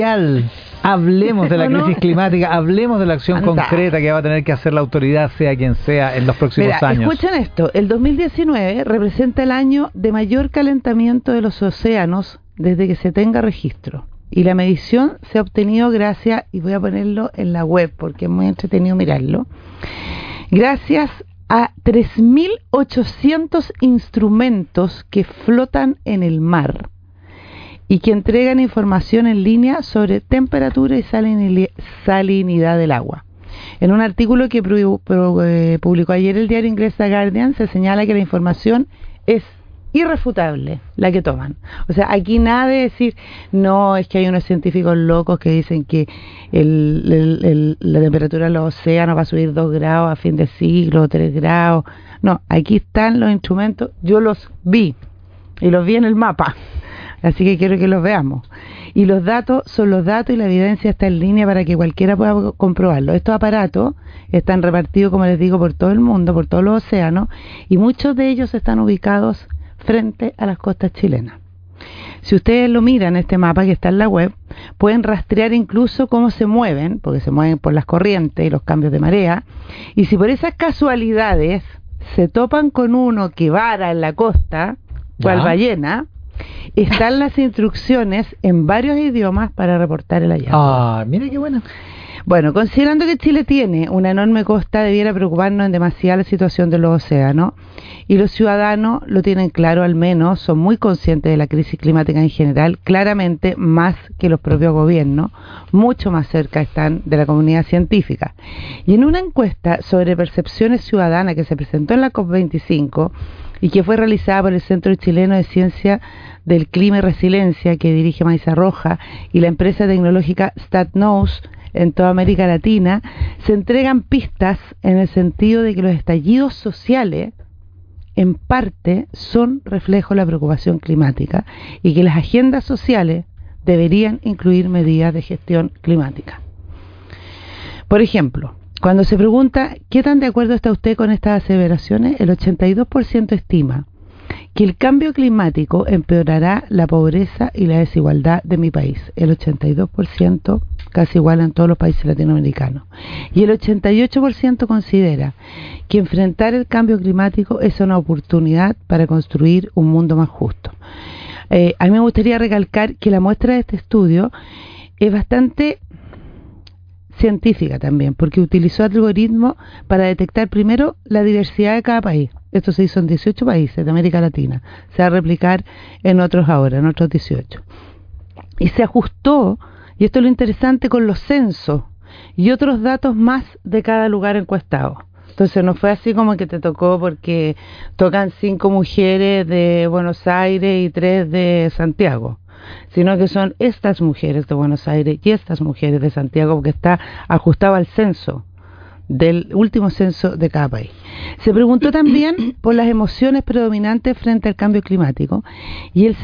Hablemos de la ¿O no? crisis climática, hablemos de la acción Anda. concreta que va a tener que hacer la autoridad, sea quien sea, en los próximos Mira, años. escuchen esto, el 2019 representa el año de mayor calentamiento de los océanos desde que se tenga registro. Y la medición se ha obtenido gracias, y voy a ponerlo en la web porque es muy entretenido mirarlo, gracias a 3.800 instrumentos que flotan en el mar y que entregan información en línea sobre temperatura y salinidad del agua. En un artículo que publicó ayer el diario inglés The Guardian, se señala que la información es irrefutable, la que toman. O sea, aquí nada de decir, no, es que hay unos científicos locos que dicen que la temperatura de los océanos va a subir 2 grados a fin de siglo, 3 grados. No, aquí están los instrumentos, yo los vi, y los vi en el mapa. Así que quiero que los veamos. Y los datos son los datos y la evidencia está en línea para que cualquiera pueda comprobarlo. Estos aparatos están repartidos, como les digo, por todo el mundo, por todos los océanos, y muchos de ellos están ubicados frente a las costas chilenas. Si ustedes lo miran, este mapa que está en la web, pueden rastrear incluso cómo se mueven, porque se mueven por las corrientes y los cambios de marea, y si por esas casualidades se topan con uno que vara en la costa, cual ballena, están las instrucciones en varios idiomas para reportar el hallazgo. Ah, mira qué bueno. Bueno, considerando que Chile tiene una enorme costa, debiera preocuparnos en demasía la situación de los océanos, y los ciudadanos lo tienen claro, al menos son muy conscientes de la crisis climática en general, claramente más que los propios gobiernos, mucho más cerca están de la comunidad científica. Y en una encuesta sobre percepciones ciudadanas que se presentó en la COP25 y que fue realizada por el Centro Chileno de Ciencia del Clima y Resiliencia, que dirige Maísa Roja, y la empresa tecnológica StatKnows en toda América Latina, se entregan pistas en el sentido de que los estallidos sociales en parte son reflejo de la preocupación climática y que las agendas sociales deberían incluir medidas de gestión climática. Por ejemplo, cuando se pregunta ¿qué tan de acuerdo está usted con estas aseveraciones?, el 82% estima que el cambio climático empeorará la pobreza y la desigualdad de mi país. El 82%, casi igual en todos los países latinoamericanos. Y el 88% considera que enfrentar el cambio climático es una oportunidad para construir un mundo más justo. A mí me gustaría recalcar que la muestra de este estudio es bastante científica también, porque utilizó algoritmos para detectar primero la diversidad de cada país. Esto se hizo en 18 países de América Latina. Se va a replicar en otros ahora, en otros 18. Y se ajustó, y esto es lo interesante, con los censos y otros datos más de cada lugar encuestado. Entonces no fue así como que te tocó porque tocan 5 mujeres de Buenos Aires y 3 de Santiago, sino que son estas mujeres de Buenos Aires y estas mujeres de Santiago, porque está ajustado al censo del último censo de cada país. Se preguntó también por las emociones predominantes frente al cambio climático, y el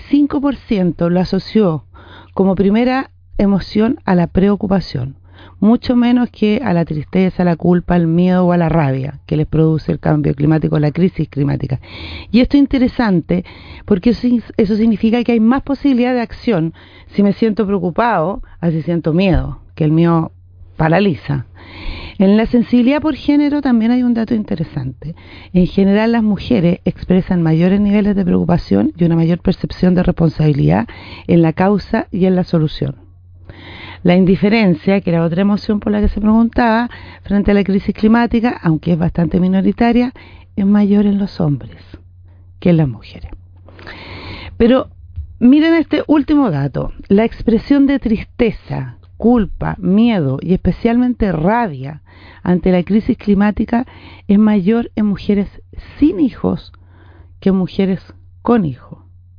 75% lo asoció como primera emoción a la preocupación, mucho menos que a la tristeza, a la culpa, al miedo o a la rabia que les produce el cambio climático, la crisis climática. Y esto es interesante porque eso significa que hay más posibilidad de acción si me siento preocupado, así siento miedo, que el miedo paraliza. En la sensibilidad por género también hay un dato interesante. En general, las mujeres expresan mayores niveles de preocupación y una mayor percepción de responsabilidad en la causa y en la solución. La indiferencia, que era otra emoción por la que se preguntaba, frente a la crisis climática, aunque es bastante minoritaria, es mayor en los hombres que en las mujeres. Pero miren este último dato. La expresión de tristeza, culpa, miedo y especialmente rabia ante la crisis climática es mayor en mujeres sin hijos que en mujeres con hijos.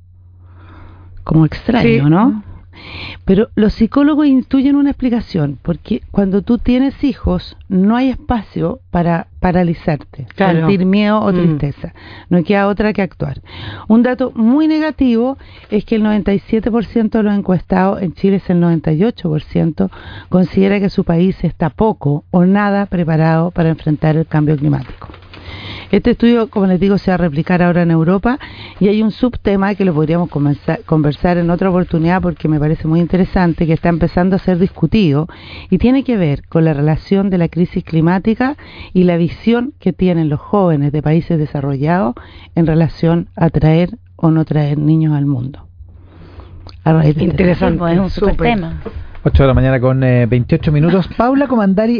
Como extraño, sí, ¿no? Pero los psicólogos intuyen una explicación, porque cuando tú tienes hijos no hay espacio para paralizarte, claro, sentir miedo o tristeza, no queda otra que actuar. Un dato muy negativo es que el 97% de los encuestados, en Chile es el 98%, considera que su país está poco o nada preparado para enfrentar el cambio climático. Este estudio, como les digo, se va a replicar ahora en Europa y hay un subtema que lo podríamos conversar en otra oportunidad porque me parece muy interesante, que está empezando a ser discutido y tiene que ver con la relación de la crisis climática y la visión que tienen los jóvenes de países desarrollados en relación a traer o no traer niños al mundo. Interesante, pues es un super tema. 8 de la mañana con 28 minutos. Paula Comandari